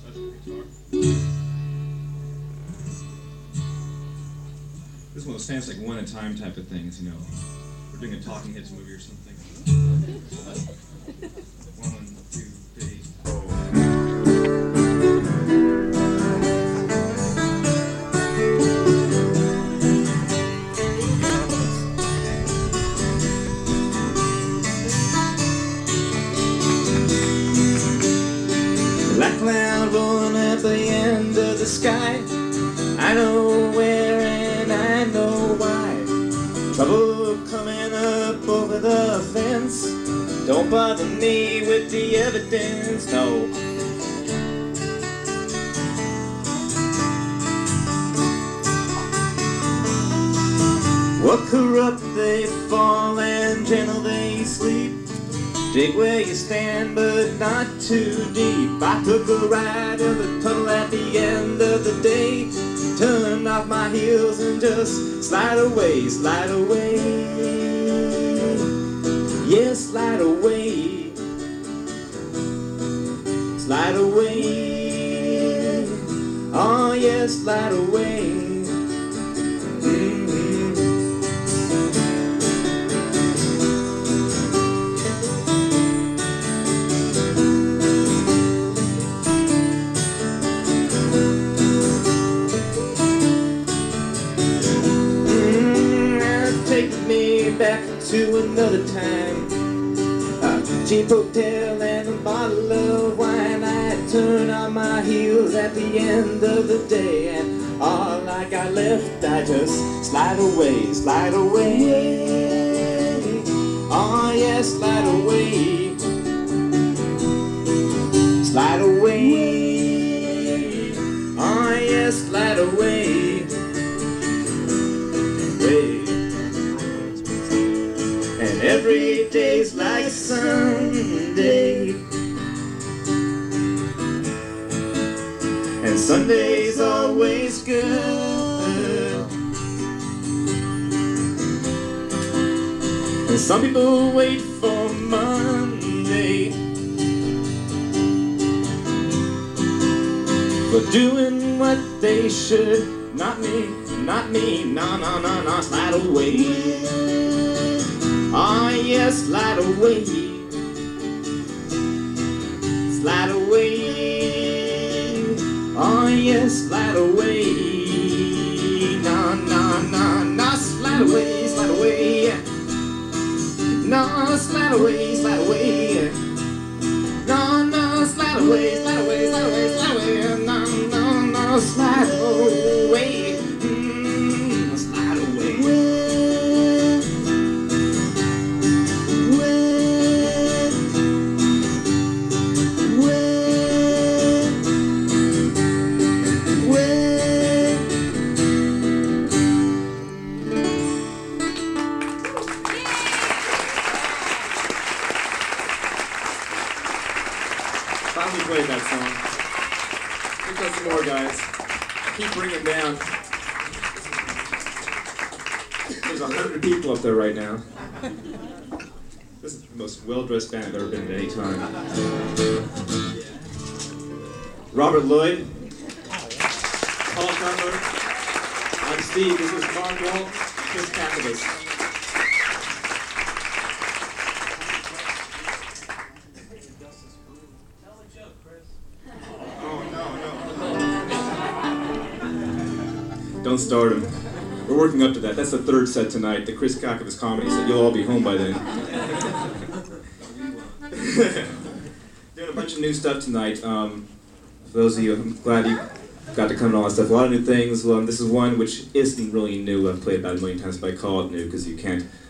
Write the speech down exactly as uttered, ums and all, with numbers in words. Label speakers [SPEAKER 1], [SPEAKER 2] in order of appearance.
[SPEAKER 1] This one stands like one at a time type of things, you know. We're doing a Talking Heads movie or something. One, two, three, four.
[SPEAKER 2] Black cloud rolling at the end of the sky. I know where and I know why. Trouble coming up over the fence. Don't bother me with the evidence, no. What corrupt they fall and gentle they sleep. Dig where you stand, but not too deep. I took a ride in the tunnel at the end of the day. Turn off my heels and just slide away, slide away. Yeah, slide away. Slide away. Oh, yeah, slide away. Mm-hmm. Back to another time, a cheap hotel and a bottle of wine. I turn on my heels at the end of the day, and all I got left, I just slide away, slide away. Oh yeah, slide away, slide away. Oh yeah, slide away, away. And every day's like Sunday, and Sunday's always good. And some people wait for Monday for doing what they should. Not me, not me, no, no, no, no, slide away. Oh yes, slide away, slide away. Oh yes, slide away. No, no, no, no, slide away, slide away. No, slide away, slide away. No, no, slide away, slide away, slide away, slide away. No, no, no, slide away. Mm, slide away.
[SPEAKER 1] Finally played that song. Here comes some more, guys. Keep bringing it down. There's a hundred people up there right now. This is the most well-dressed band I've ever been at any time. Robert Lloyd, Paul Cutler, I'm Steve. This is Mark Walt, Chris Kakavas. Don't start him. We're working up to that. That's the third set tonight, the Chris Kakavas comedy set. You'll all be home by then. Doing a bunch of new stuff tonight. Um, for those of you, I'm glad you got to come and all that stuff. A lot of new things. Um, this is one which isn't really new. I've played about a million times, but I call it new because you can't